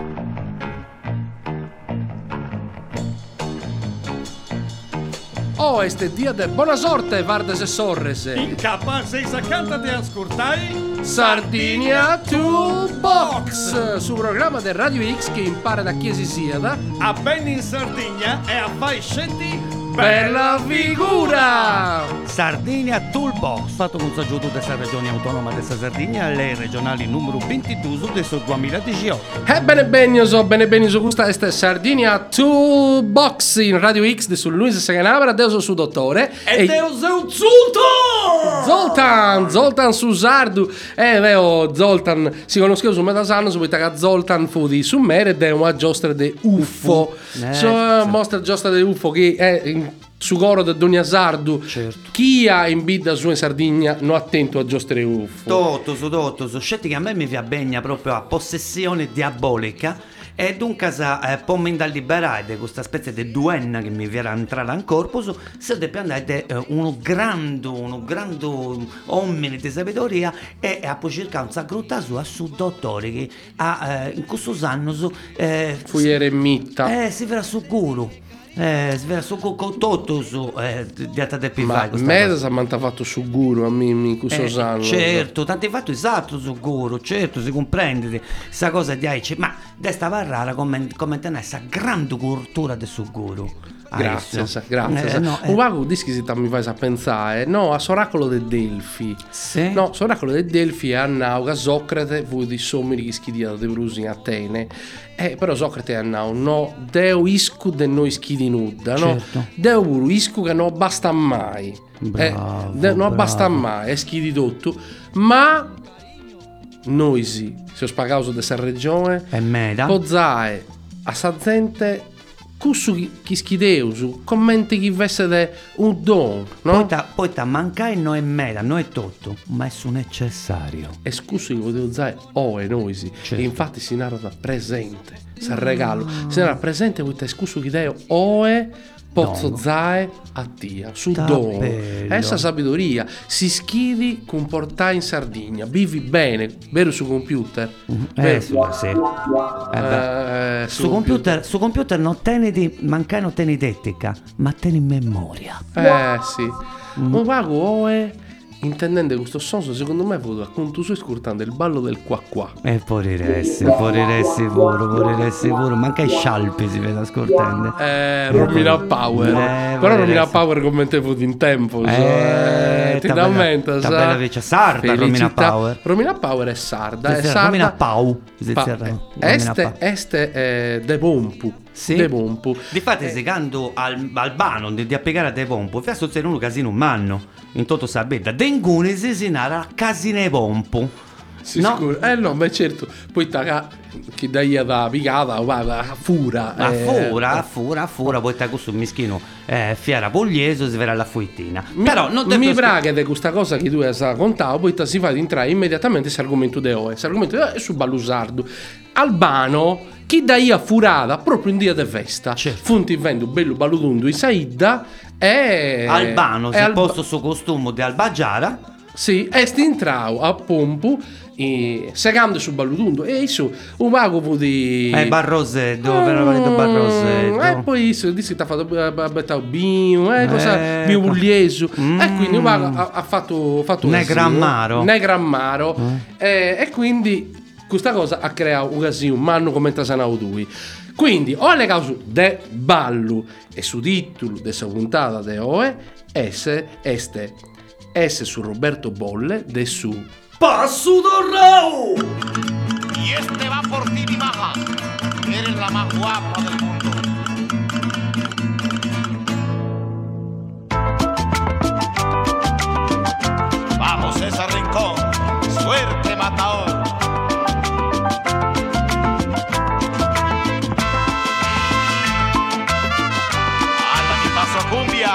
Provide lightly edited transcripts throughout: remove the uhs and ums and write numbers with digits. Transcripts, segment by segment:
Oh, este dia de buona sorte, Vardes e Sorres. Incapace sa canta de ascoltai Sardinia Toolbox, su programma del Radio X che impara da chi si sieda a ben in Sardegna e a fai scetti per la figura. Sardinia Toolbox, fatto con saggiuto della regione autonoma della Sardegna, le regionali numero 22 del 2018. Bene bene, questa è Sardinia Toolbox in Radio X su Luisa Saganabra, Deo su dottore e Deo su Zoltan su sardu. Veo Zoltan si conosceva su Metasano, su che Zoltan fu di Summere ed è una giostra di UFO. Mostra giostra di UFO che è su coro del Donia Sardu. Certo. Chi ha in bidda su in Sardegna non attento a giostre UFO. Tutto, scetti che a me mi vi abbegna proprio a possessione diabolica. E dunque può mi da liberare di questa specie di duenna che mi viene entrare in corpo se deve andare uno grande uomini di sapidoria e a poi cercare un sacrutta sua su dottore che in questo anno fu eremitta si verrà su guru svera su tutto su dieta de ma me sa manta fatto su guru a me questo sanno certo tanti fatto esatto su guru certo si comprende sta cosa di aice ma desta rara come tenere questa grande cultura del su guru. Grazie. Un vago dischi si mi fai a pensare a Soracolo de Delfi. Sì. No, Soracolo de Delfi è a Nauga Socrate fu di sommi che schidia de Brusi in Atene. Però Socrate è no deo iscu de noi schidi nudda, no? Certo. Deo puru iscu che non basta mai. Non basta mai, è schidi tutto, ma noi sì, se ho spagato dessa regione è meda. Pozzae a sa gente cussu chi schideusu commenti chi vesse de un don, no? Poi ta mancai no è meda, no è tutto, ma è su necessario. E scusi che potevo usare e noi sì. Certo. E infatti si narra presente, sa regalo. Si narra presente con te scusu chi deo oe pozzo zae a tia su dono. Essa sapidoria si schidi con portai in Sardegna, vivi bene, vero su computer? Sì. Su computer non tieni mancai non tieni d'etica, ma tieni memoria. Sì. Un vago oe intendendo questo sonso secondo me fu appunto su scurtando il ballo del qua qua. E poriresti pure manca i scialpi si vede ascoltando Romina Power però Romina Power commentevo in tempo ti dà mente bella vecchia sarda Romina Power è sarda è sarda Romina Pau este De Pompu. Sì. De Pompu difatti segando Albano di applicare De Pompu fa sostenere un casino un manno in tutto sabetta dengune si nara casine pompu sicuro no ma certo poi chi dai da picata a fura poi ta questo mischino fiera puglieso si verrà la fuittina però non mi praga di questa cosa che tu hai raccontato poi si fa di entrare immediatamente su argomento de oe è su Ballusardo Albano chi dai a furata proprio in dia de festa funti vendo bello baludundo in Saida e Albano si posto suo costume di Albagiara sì e sti intrao a Pompu segando su Balludundo e su un vago di Barrose dove veramente Barrose e poi isso disse che ha fatto bettao bino cosa bio puglieso e quindi un vago ha fatto Negrammaro e quindi questa cosa ha creato un casino un manno come Tasanau Dui quindi o le cause de ballu e su titolo de sa puntata de oe esse su Roberto Bolle de su Passo Dorrao y este va por ti mi maja eres la más guapa del mundo vamos César Rincón suerte matador cumbia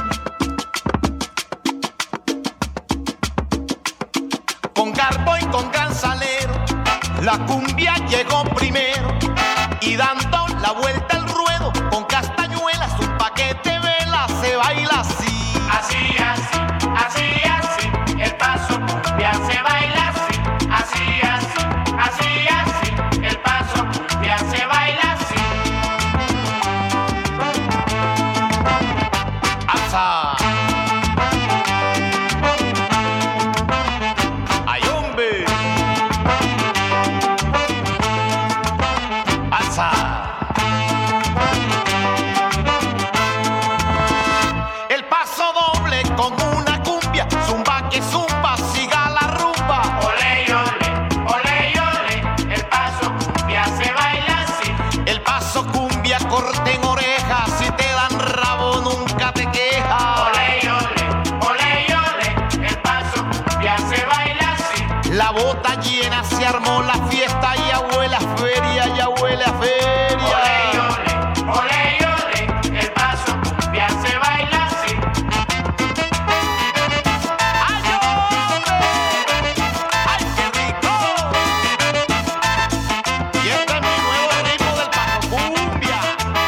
con garbo y con llegó primero y dando la vuelta al ruedo con castañuelas, un paquete de velas se baila así. Así, así, así, así, el paso cumbia se baila así. Así, así, así, así, el paso cumbia se baila así. Alza. Ay, hombre. Alza. El paso doble con una cumbia, zumba que zumba, siga la rumba. Ole, ole, ole, el paso cumbia se baila así. El paso cumbia corten orejas, si te dan rabo nunca te quejas. Ole, ole, el paso cumbia se baila así. La bota llena se armó la fiesta, ya huele a feria, ya huele a feria. Ole, ole, el paso cumbia se baila así. ¡Ay, hombre! ¡Ay, qué rico! Y este es mi nuevo ritmo del paso cumbia.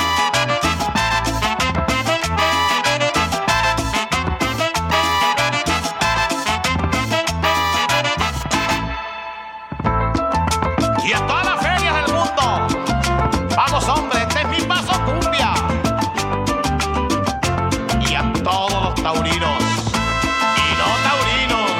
Y a todas las ferias del mundo, vamos hombres, este es mi paso cumbia. Y a todos los taurinos y no taurinos.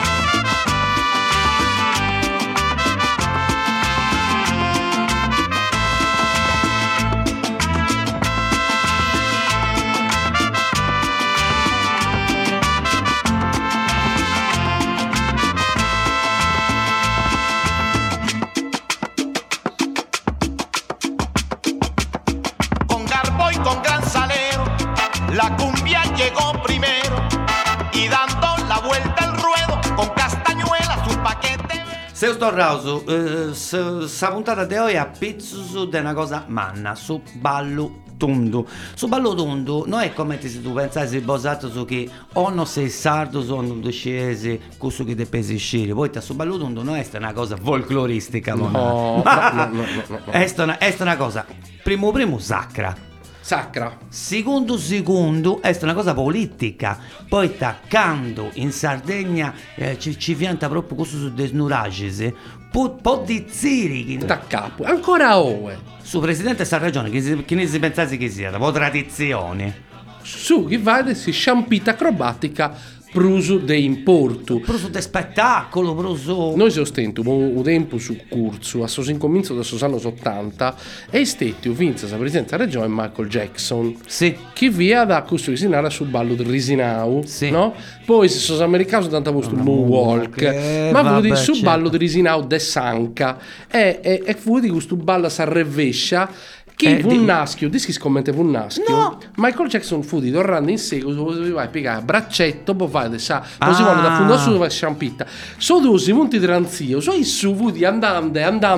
Con garbo y con gran salero, la cumbia llegó primero y dando la vuelta al ruedo con castañuelas, un paquete. Se sto rauso, sa puntata di oggi a pizzo di una cosa manna, su ballo tundu. Su ballo tundu non è come se tu pensassi bosato su che o non sei sardo o non scesi, questo che te pesi sciri. Poi su ballo tundu non è una cosa folcloristica, No, ma no. è una cosa, primo sacra. Sacra. Secondo, è una cosa politica. Poi taccando in Sardegna ci pianta proprio questo su desnuragisi. Po' di zirichi. Da capo. Ancora ove. Su presidente sta ragione, che ne si pensasse che sia, po' tradizione. Su chi va si sciampita acrobatica pruso de importu. Proso de spettacolo, proso. Noi sostento un tempo su corso a sos incominzo da sos anni 80 e stetti vinse la presidenza della regione Michael Jackson. Sì. Che via da questo risinare sul ballo del Risinau, Sì. no? Poi se sono americani sono tanto posto moonwalk, ma vabbè, vudi sul certo. ballo del Risinau de Sanca e fu di questo ballo si arrevescia. Chi fu un naschio, dischi scommente fu un naschio. No. Michael Jackson fu di tornando in seguito, vai a piegare braccetto, poi fai così quando da fondo a su vai sciampitta. So due punti tranzio, so su fu di andando.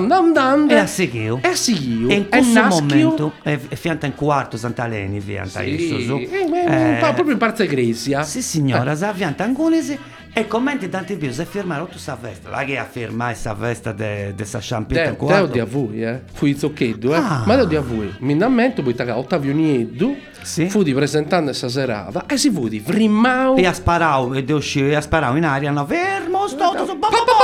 E a seguio. E a seguio. E in questo momento è fianta in quarto Sant'Aleni, fianta Sì, proprio in parte Grecia. Sì signora, sa fianta angonese e commenti tanti più se firmare tutta questa festa. La che afferma questa festa de sta sciampita in Deo quarto. di a voi, fu i zocchetto, Ah. ma deo di a voi. Mindamento, poi taga Ottavio Nieddu, Sì. fu di presentando questa serata e si fu di Vrimau. E ha sparato, e ha sparato in aria, no, fermo, sto, su,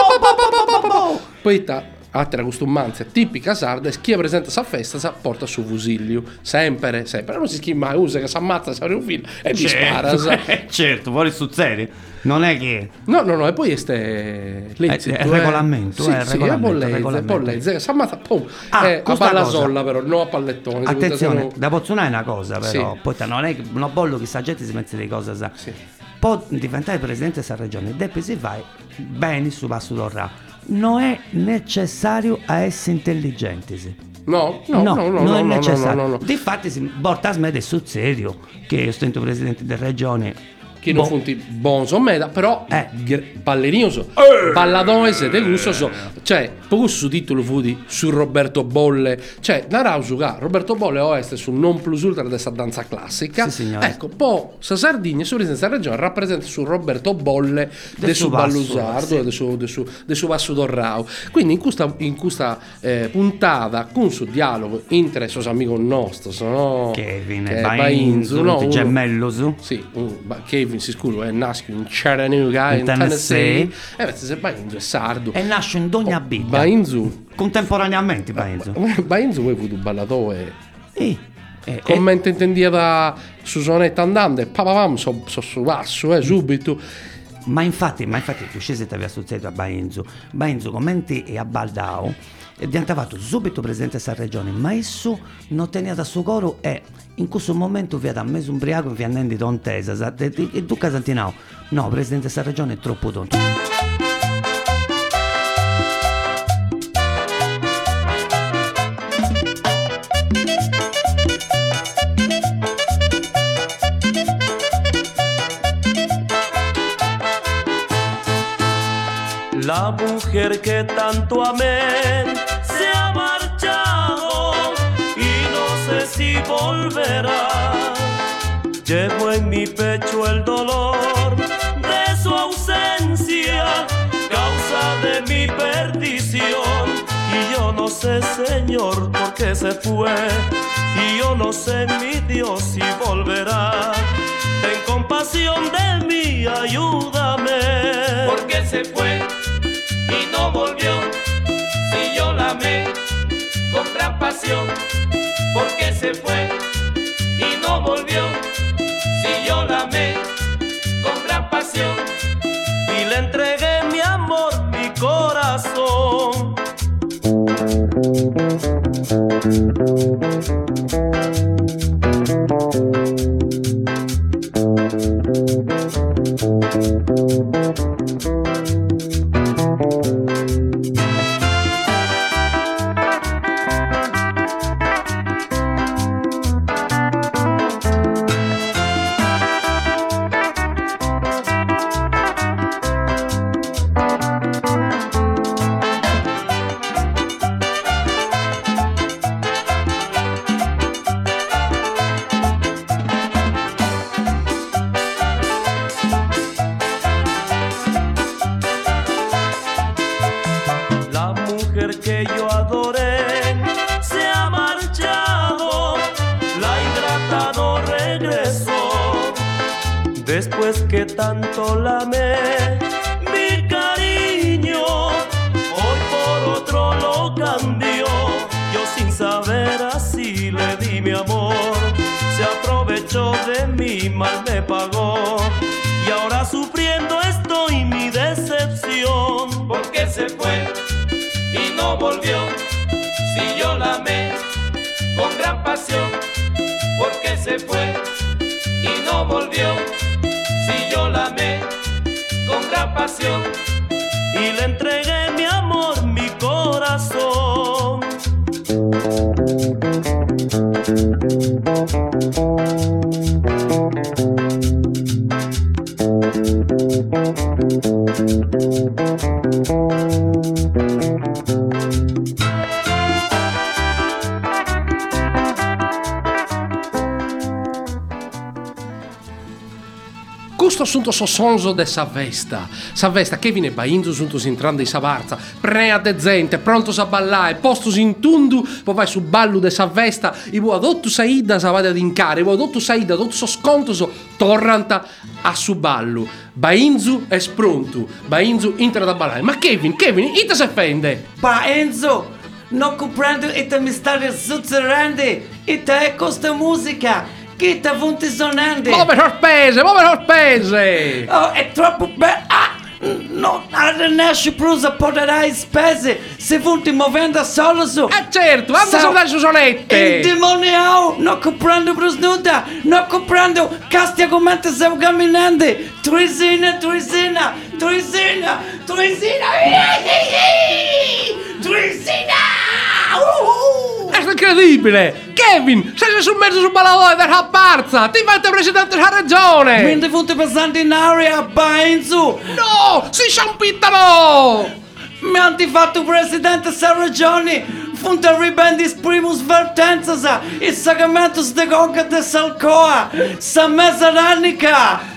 Poi altra costumanza tipica sarda, e chi presenta questa festa si porta su fusilio, sempre, non si schia mai, usa che si ammazza, si un filo e ti spara. Certo, vuole sul serio. Non è che No, e poi è il regolamento, sì, il regolamento. poi lezze, si ammazza, pum, a questa palla cosa. sola però, non a pallettone. attenzione, se da Pozzunà è una cosa però, Sì. poi non è che non voglio che sta gente si mette le cose, sa. Sì. Può diventare presidente della regione, deve si vai bene su passo d'orra. Non è necessario a essere intelligenti, sì. No, non è necessario. no. Difatti si porta a smette sul serio che io stento presidente della regione che non funti bonzo meda, però ballerino so, balladores de gusto so, cioè, poco su titolo fudi su Roberto Bolle, cioè, narrau suga, Roberto Bolle oeste su non plus ultra dessa danza classica, sì, signore. ecco, poi sa Sardegna, su questa regione, rappresenta su Roberto Bolle de su ballusardo, de su basso dorrau, quindi in questa puntata, con su dialogo inter sos amico nostro, no? Kevin che e è Bainzu, no? gemello su. Sì, Kevin si scuro è nasce in Chattanooga in Tennessee e invece se Bainzu è sardo E nasce in Dogna Bitta. Bainzu Contemporaneamente Bainzu. Bainzu vuoi fu ballatore Commenta intendia da Susonetta andando e papavam so su basso subito. Ma infatti tu scesi ti aveva successo a Bainzu commenti e a Baldao è diventato subito presidente della regione, ma esso non teneva da suo coro e in questo momento vi ha da me ubriaco e vi hanno detto ontesa e tu Casantinao no, presidente della regione è troppo tonto. La mujer que tanto amé se ha marchado y no sé si volverá. Llevo en mi pecho el dolor de su ausencia, causa de mi perdición. Y yo no sé, Señor, por qué se fue. Y yo no sé, mi Dios, si volverá. Ten compasión de mí, ayúdame. ¿Por qué se fue y no volvió? Si yo la amé con gran pasión. ¿Por qué se fue y no volvió? Si yo la amé con gran pasión. Y le entregué mi amor, mi corazón. Que yo adoré se ha marchado, la ingrata no regresó. Después que tanto la amé, mi cariño hoy por otro lo cambió. Yo sin saber así le di mi amor, se aprovechó de mí, mal me pagó. Y ahora sufriendo estoy mi decepción. ¿Por qué se fue y no volvió? Si yo la amé con gran pasión. ¿Por qué se fue y no volvió? Si yo la amé con gran pasión. Y le entregué mi amor, mi corazón. Questo assunto sonso de sa vesta che viene Bainzu suntos entrando in sa barza, prea de gente, prontos a ballare, postos in tundu, poi vai su ballo de sa vesta, i vuoi adotto saida sa vade ad incare, i vuoi adotto saida, adotto so scontoso, torranta a su ballo. Bainzu è pronto, Bainzu entra da ballare, ma Kevin, ita se fende? Bainzu, non comprendo ita mi sta succedendo, ita è questa musica. Che ti funti suonando? Muove sorprese! Oh, è troppo bello! No, non riesci più a portare spese! Se funti muovendo solo su! Certo, anda a saltare su sonette! Indemoniato! Non comprendo più nulla! Non comprendo! Casti argomenti stiamo camminando! Tuisina! È incredibile! Kevin, sei su mezzo sul balladore della Barza, ti fate presidente della regione. Quindi funti pesanti in aria, Bainzu! No, si sciampittano. Mi hanno fatto presidente della regione! Funti a ribendis primus vertenzas! Il sagamentus de conca de Salcoa! Sa mesa rannica!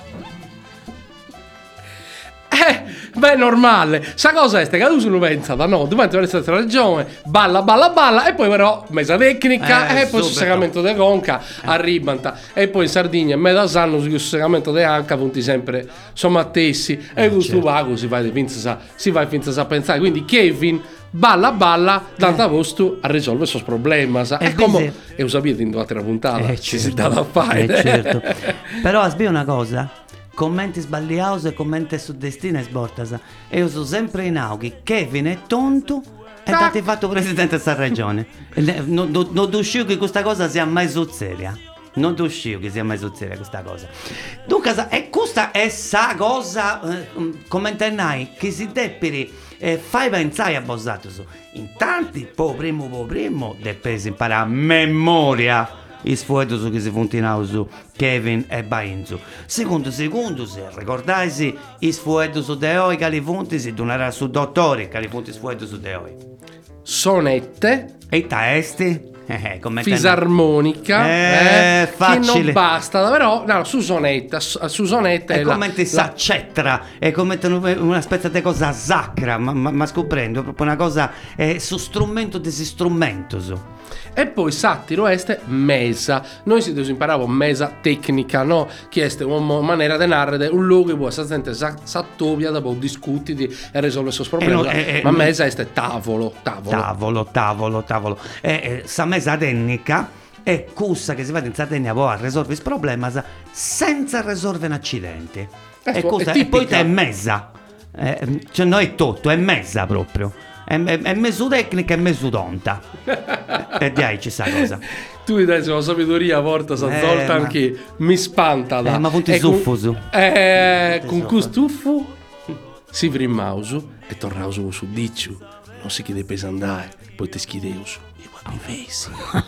Beh, normale. Sa cosa è? Che tu sono pensata, no, davanti alla stessa regione, balla, e poi però mesa tecnica, e poi sul segamento de conca arribanta, e poi in Sardegna, metà sanno sul segamento de anca, punti sempre sommattessi, e questo vago si va finza a pensare. Quindi Kevin balla, tanto a posto a risolvere questo problema. E come e lo sapete in altre puntate, ci si dà da fare. Certo. Però asbì una cosa. Commenti sbagliati e commenti su destina e sbortasa. E io sono sempre in aughi. Kevin è tonto e ti fatto presidente della regione. Non uscì che questa cosa sia mai seria. Non uscì che sia mai seria questa cosa. Dunque, e questa è sa cosa, commentai, che si depperi fai pensare a Bossato su. Intanto, primo, deppesi imparare a memoria i sfueto su che si funtinau su Kevin e Bainzu. Secondo, se ricordaisi i sfueto su de oi califunti si donarà su dottore califunti sfueto su de oi. Sonette E taesti? fisarmonica facile. che non basta, però no, su sonetta e commenti s'accettra e commettono una specie di cosa sacra, ma scoprendo proprio una cosa su strumento desistrumento su. E poi sattiro este mesa. Noi si imparavo mesa tecnica, no? Che è una maniera di narrare un luogo che può essere sattopia dopo discuti e risolvere il suo problema. Ma mesa è tavolo. Sa mesa tecnica è cussa che si fa in Sardegna può risolvere il problema senza risolvere un accidente. E poi è mesa. Cioè non è tutto, è mesa proprio. È mezzo tecnica e mezzo tonta. E dai, ci sa cosa. Tu mi dai una sapiduria porta Zoltan che mi spanta da. Ma punti suffuso. Con questo si primausu e tornausu su dicciu. Non si chiede pesa andare, poi ti schideusu. Io guardo i fesi.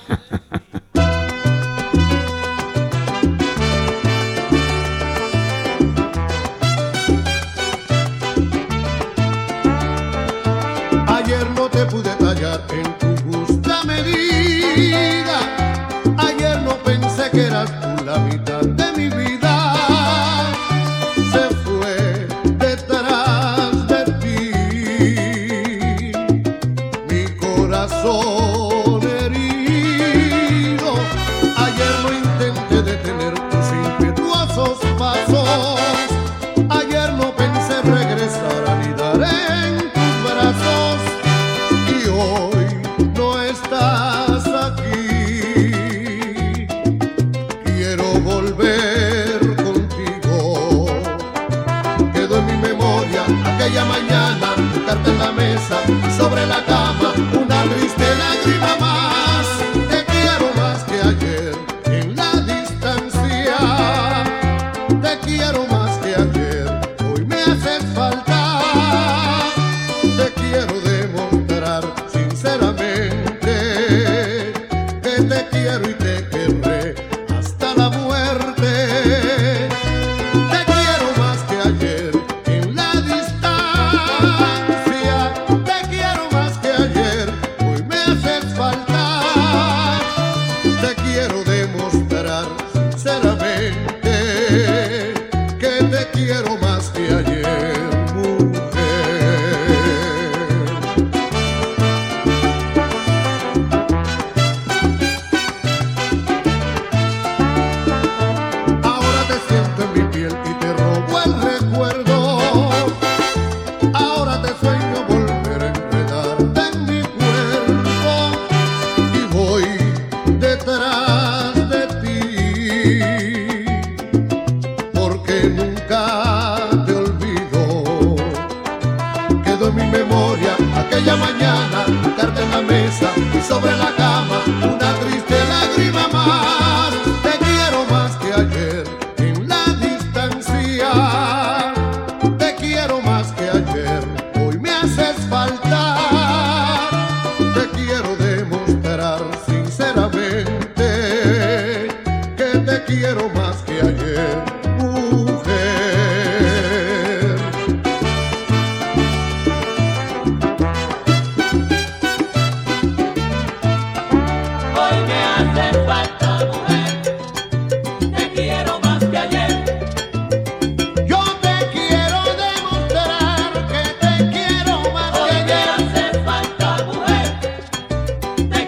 Ayer no te pude tallar en tu justa medida. Ayer no pensé que eras tú la mitad de mi vida. Se fue detrás de ti mi corazón herido. Ayer no intenté detener tus impetuosos pasos. Ayer no pensé regresar a anidar en tus brazos. Y hoy no estás aquí. Quiero volver contigo. Quedó en mi memoria aquella mañana, tu carta en la mesa y sobre la cama una triste lágrima más. Te quiero más que ayer en la distancia. Te quiero más que ayer, hoy me haces falta. Te quiero demostrar sinceramente que te quiero y te querré hasta la muerte. Te quiero más que ayer en la distancia. Te quiero más que ayer, hoy me haces falta. Te quiero demostrar sinceramente que te quiero más que ayer, mujer. Ahora te siento en mi piel y te robo el recuerdo. Ahora te sueño volver a enredarte en mi cuerpo. Y voy detrás de ti, porque nunca te olvido. Quedó en mi memoria aquella mañana, tu carta en la mesa y sobre la cama una triste lágrima más. Te quiero más que ayer en la distancia. Te quiero más que ayer, hoy me haces falta. Te quiero demostrar sinceramente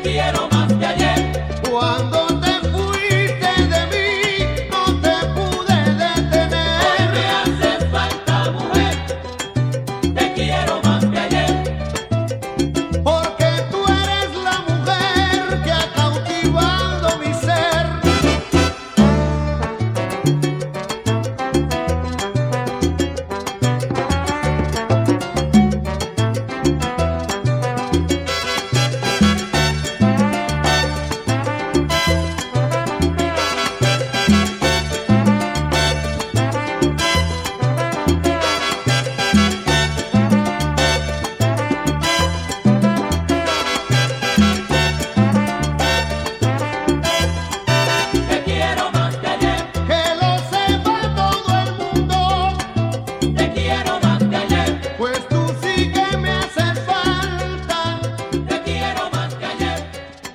quiero más que ayer. Cuando te fuiste de mí, no te pude detener. Hoy me haces falta, mujer, te quiero más que ayer. Porque tú eres la mujer que ha cautivado mi ser. Te quiero más que ayer, Que lo sepa todo el mundo, te quiero más que ayer, pues tú sí que me haces falta. te quiero más que ayer.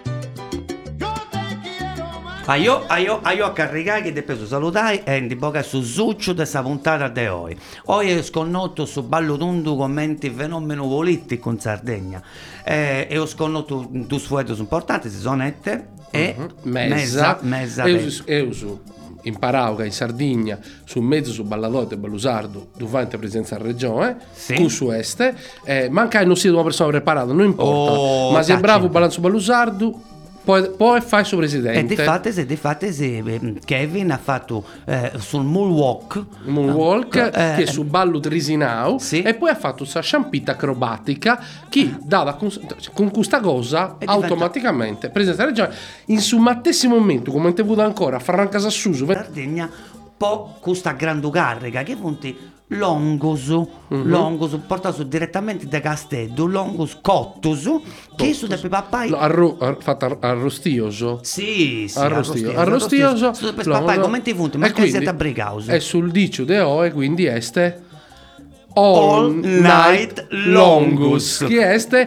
Yo te quiero más. Aio a caricare che devo salutare e di boca su Zuccio de sa puntata de oggi. Oggi ho sconnotto su ballo tundu commenti fenomeno politico in Sardegna. E ho sconnotto due fuetos importanti, si sono ette e Mezza, mezza eu su imparau che in Sardegna su mezzo su balladote ballusardo durante presenza alla regione Sì. con su este manca non sia una persona preparata non importa Oh, ma se è tacci. bravo ballando su ballusardo poi fai suo E presidente di fatto Kevin ha fatto sul moonwalk che su ballo trisinau Sì. e poi ha fatto questa sciampita acrobatica che dava con questa cosa E diventa- automaticamente presenza alla regione in su mattissimo momento come te vedo ancora Franca Sassuso Sardegna po' questa granducarrica che punti Longus portato direttamente da Castello Longus Cottus che su da papai fatto arrostioso sì arrostioso su da papai come ti punti ma che siete a Brigauso è sul dicio de O e quindi este All Night Longus. che este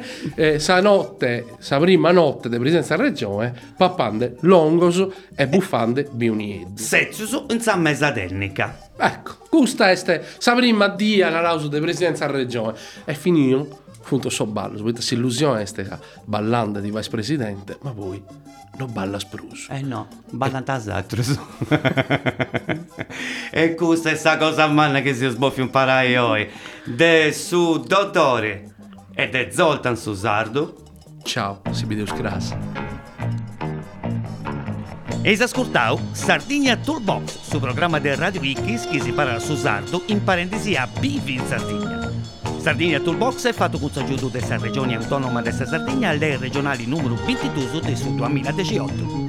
sa prima notte di presenza alla regione pappande Longus e buffande biunied Sezius in sa mezza tecnica ecco questa este sa prima dia la lausa di presidenza alla regione e finito appunto so ballo questa illusione este ballando di vice presidente ma poi non balla spruso no ballante altro e questa è sta cosa manna che si sboffi un parai oggi de su dottore e de Zoltan Susardo. ciao si vede scras. Eis ascoltau Sardigna Toolbox, su programma del Radio X che si parla su sardo in parentesi a Bivi in Sardegna. Sardigna Toolbox è fatto con l'aiuto della regione autonoma della Sardegna alle regionali numero 22 del 2018.